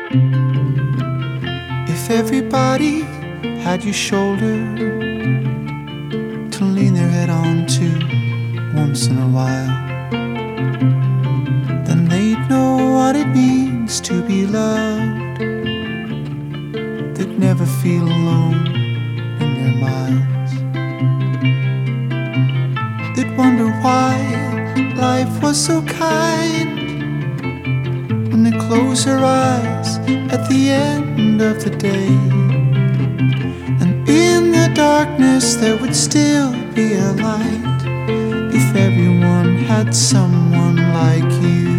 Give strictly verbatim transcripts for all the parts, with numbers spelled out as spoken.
If everybody had your shoulder to lean their head on to once in a while, then they'd know what it means to be loved. They'd never feel alone in their miles. They'd wonder why life was so kind when they close their eyes at the end of the day. And in the darkness there would still be a light if everyone had someone like you.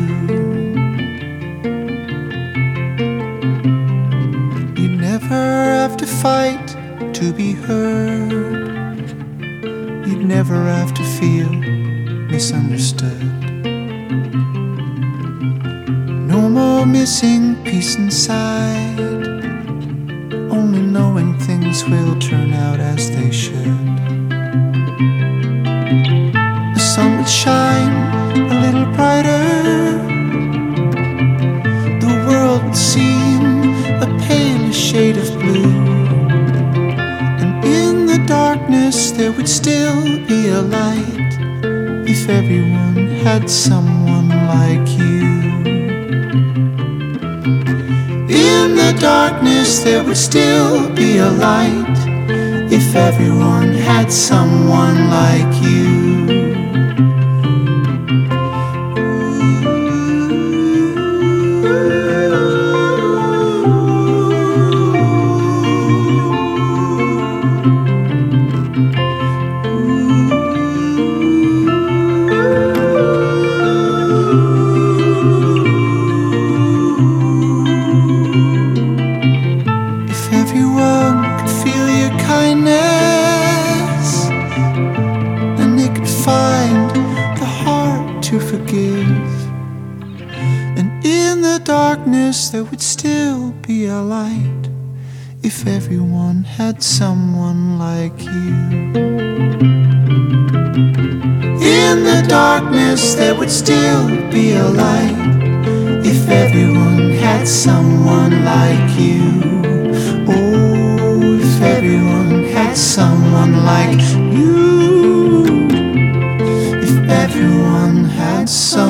You'd never have to fight to be heard. You'd never have to feel misunderstood. No more missing peace inside, only knowing things will turn out as they should. The sun would shine a little brighter, the world would seem a paler shade of blue, and in the darkness there would still be a light if everyone had someone like you. In the darkness there would still be a light if everyone had someone like you. To forgive, and in the darkness there would still be a light if everyone had someone like you. In the darkness there would still be a light if everyone had someone like you. Oh, if everyone had someone like you. Everyone had some